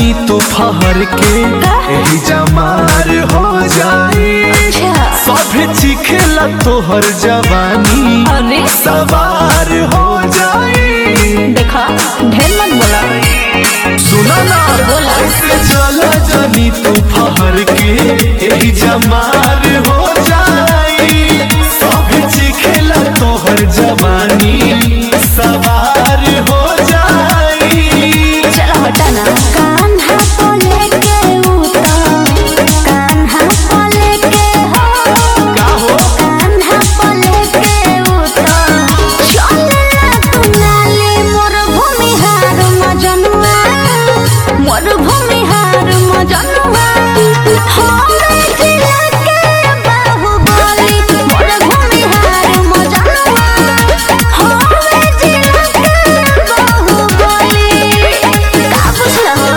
जानी तू फहर के एही जमार हो जाई। सभे चिखेला तोहर जवानी सवार हो जाई। देखा ढेर मत बोला, सुना ना बोला ऐसे चला जानी तू फहर के एही जमार हो जाई। सभे चिखेला तोहर जवानी सवार हो जाई। चलो हटा ना। कान्हा को लेके उतर, कान्हा को लेके हो, का हो कान्हा को लेके उतर। चलना तू नाले मोर भूमिहार मजनुआ, मोर भूमिहार मजनुआ। हमरे जिला के बाहुबली, मोर भूमिहार मजनुआ। हमरे जिला के बाहुबली। का पूछला हो?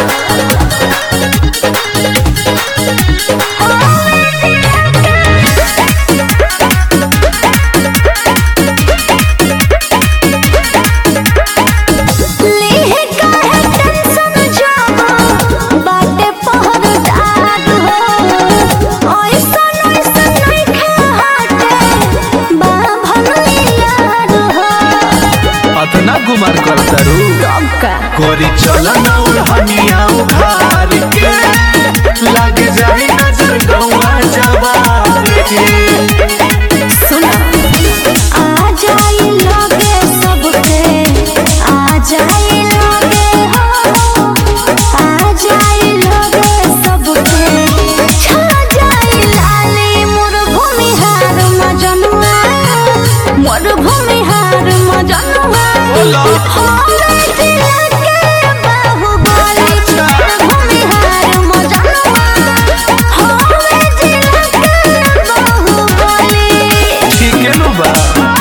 लेहे काहे टेंशन जाबो, बाटे पहरदार हो। ऐसन ऐसन नइखे हाटे, बाभन यार हो। अतना गुमार करता रू कब का गोरी चला ना उड़हनिया उघार के लग जाए नजर गौआ जवार के। सुना, आ जाई लगे सबके, आ जाई लगे हो, आ जाई लगे सबके। छा जाई लाली मोर भूमिहार मजनुआ, मोर भूमिहार मजनुआ। हमरे जिला के बाहुबली, मोर भूमिहार मजनुआ। हमरे जिला के बाहुबली। ठीक है नु बा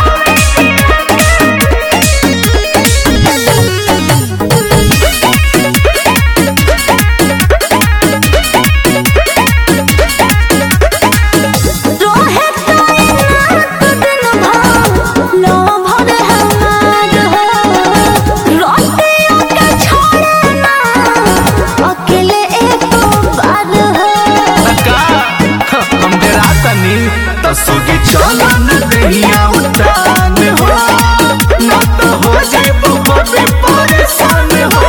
रोहे तोरे नाक दिन भर, लो भर हमार हो। रोटियों के छोड़े ना, अकेले एक बार हो। का हम डेरा तनी तसुगी चला न दहिया उतान हो ना तो हो जाए बहुत परेशान हो।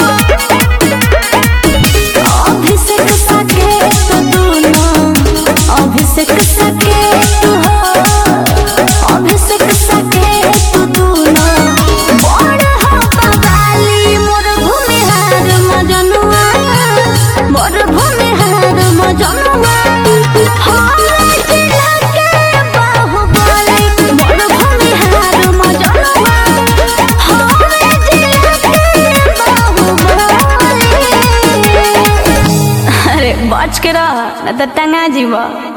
अभिषेक सके तो दोनों, अभिषेक सके तू हो, अभिषेक सके तू दोनों। बड़ हो बवाली मोर भूमिहार मजनुआ, मोर भूमिहार मजनुआ। हमरे जिला के बाहुबली, मोर भूमिहार मजनुआ। हमरे जिला के बाहुबली। अरे बच के रह, न तो टंगा जीवा।